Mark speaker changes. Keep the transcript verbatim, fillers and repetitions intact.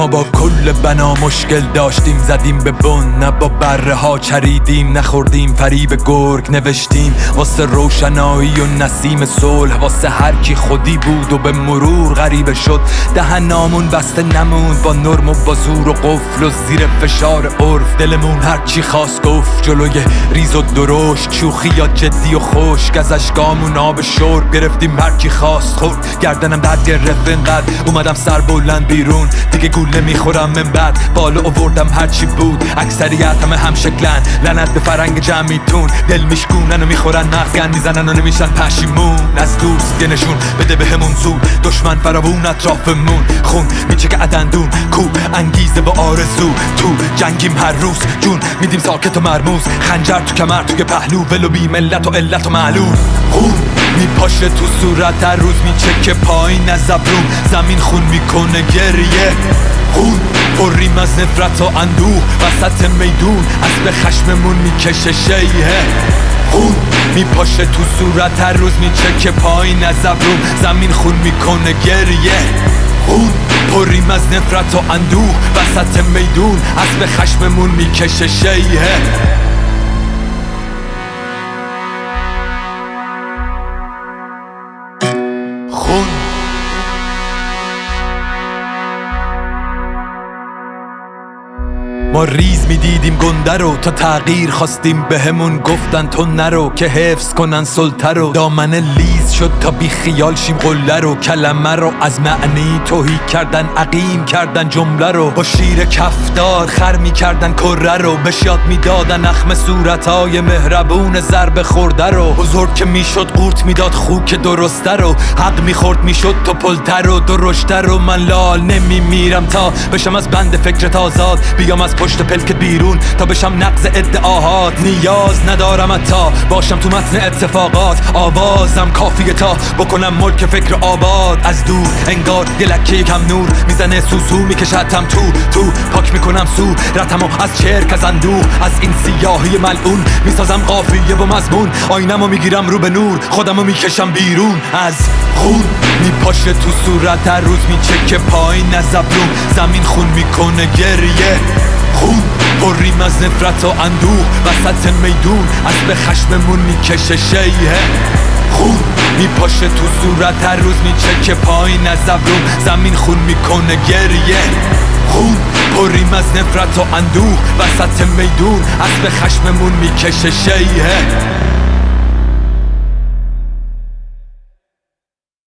Speaker 1: ما با کل بنا مشکل داشتیم، زدیم به بن، نه با بره ها چریدیم، نخوردیم فریب گرگ نوشتیم واسه روشنایی و نسیم صلح، واسه هر کی خودی بود و به مرور غریبه شد. دهنامون بسته نموند با نرم و با زور و قفل و زیر فشار عرف، دلمون هر چی خواست گفت جلوی ریز و درشت، شوخی یا جدی و خشک، از اشکامون آب شرب گرفتیم هر کی خواست خورد. گردنم درد گرفت انقدر اومدم سر بلند بیرون، دیگه گول نمیخورم من بعد بالا آوردم هرچی بود. اکثریت همه هم شکلن، لعنت به فرنگ جمعیتون، دل میشکونن و میخورن مغزگن میزنن و نمیشن پشیمون. از دوست یه نشون بده بهمون زود، دشمن فراوون اطرافمون، خون میچکه عدندون، کو انگیزه و آرزو، تو جنگیم هر روز، جون میدیم ساکت و مرموز، خنجر تو کمر توی پهلو، ولو بی ملت و علت و معلوم. خون میپاشه تو صورت هر روز، میچکه پایین از ابروم، زمین خون میکنه گریه. خون پریم از نفرت و اندوه وسط میدون، اسب خشممون میکشه شیهه. خون میپاشه تو صورت هر روز، میچکه پایین از ابروم، زمین خون میکنه گریه. خون پریم از نفرت و اندوه وسط میدون، اسب خشممون میکشه شیهه. خون ما ریز میدیدیم گنده رو، تا تغییر خواستیم بهمون گفتن تو نرو، که حفظ کنن سلطه رو. دامن لیز شد تا بی خیال شیم قله رو، کلمه رو از معنی توهی کردن، عقیم کردن جمله رو، با شیر کفدار خر میکردن کره رو، بهش یاد میدادن اخم صورتای مهربون ضربه خورده رو. بزرگ که میشد قورت میداد خوک درسته رو، حق میخورد میشد تو پلتر رو درشته رو. من لال نمیمیرم تا بشم از بند فکرت آزاد، بیام از پشت پلکت بیرون تا بشم نقض ادعاهات. نیاز ندارم حتی باشم تو متن اتفاقات، آوازم کافیه تا بکنم ملک فکر آباد. از دور انگار یه لکه کم نور میزنه، سوسو میکشتم تو تو پاک میکنم سو رتمو از چرک از اندوه، از این سیاهی ملعون میسازم قافیه و مضمون، آینمو میگیرم رو به نور، خودمو میکشم بیرون. از خون میپاشه تو صورت هر روز، میچکه پایین از ابروم، زمین خون میکنه گریه. خون پریم از نفرت و اندوه وسط میدون، اسب خشممون میکشه شیهه. خون میپاشه تو صورت هر روز، میچکه پایین از ابروم، زمین خون میکنه گریه. خون پریم از نفرت و اندوه وسط میدون، اسب خشممون میکشه شیهه.